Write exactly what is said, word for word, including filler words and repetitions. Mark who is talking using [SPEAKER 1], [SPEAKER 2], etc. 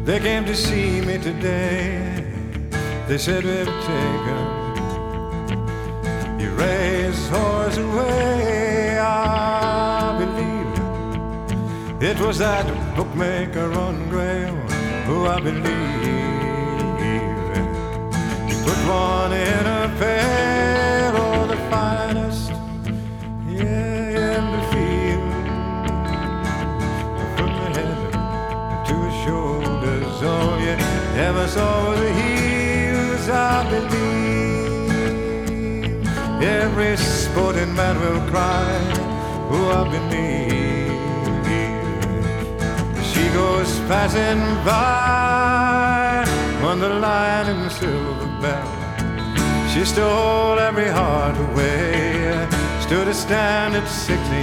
[SPEAKER 1] They came to see me today. They said we've taken you raised his horse away. I believe it was that bookmaker on Grail who I believe he put one in a pair, oh, the finest, yeah, in the field, from the head to his shoulders. All you ever saw was the heels, I believe. Every sporting man will cry, oh, I believe. She goes passing by on the line in the silver bell. She stole every heart away, stood a stand at sixteen.